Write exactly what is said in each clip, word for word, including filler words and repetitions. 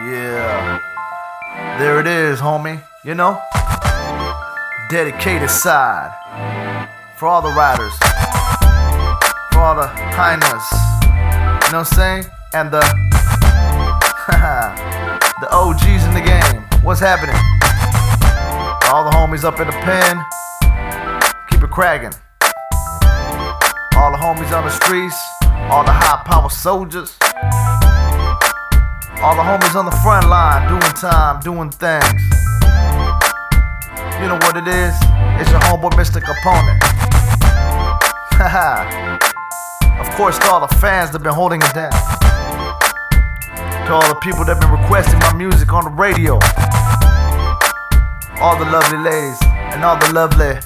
Yeah, there it is, homie. You know, dedicated side for all the riders, for all the hyenas. You know what I'm saying? And the the O Gs in the game. What's happening? All the homies up in the pen. Keep it cracking. All the homies on the streets. All the high power soldiers. All the homies on the front line, doing time, doing things. You know what it is? It's your homeboy Mister Capone. Haha. Of course, to all the fans that been holding it down. To all the people that been requesting my music on the radio. All the lovely ladies and all the lovely.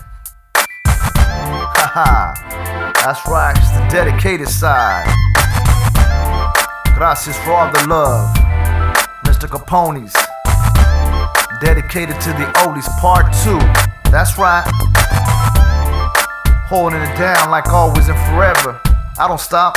Haha. That's right, it's the dedicated side. Gracias for all the love. Mister Capone's dedicated to the oldies part two. That's right. Holding it down like always and forever. I don't stop.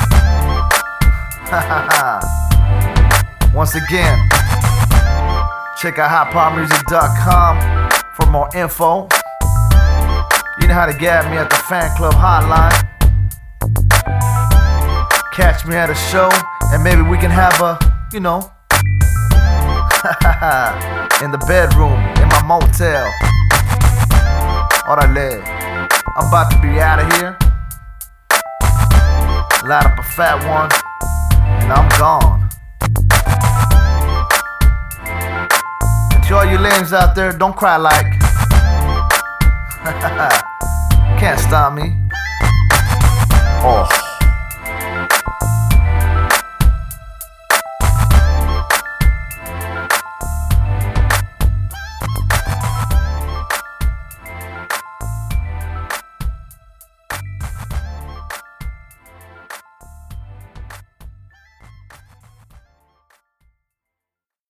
Once again, check out hot power music dot com for more info. You know how to get me at the fan club hotline. Catch me at a show and maybe we can have a, you know, in the bedroom, in my motel. Orale, I'm about to be out of here. Light up a fat one, and I'm gone. And to all you lames out there, don't cry like. Can't stop me. Oh.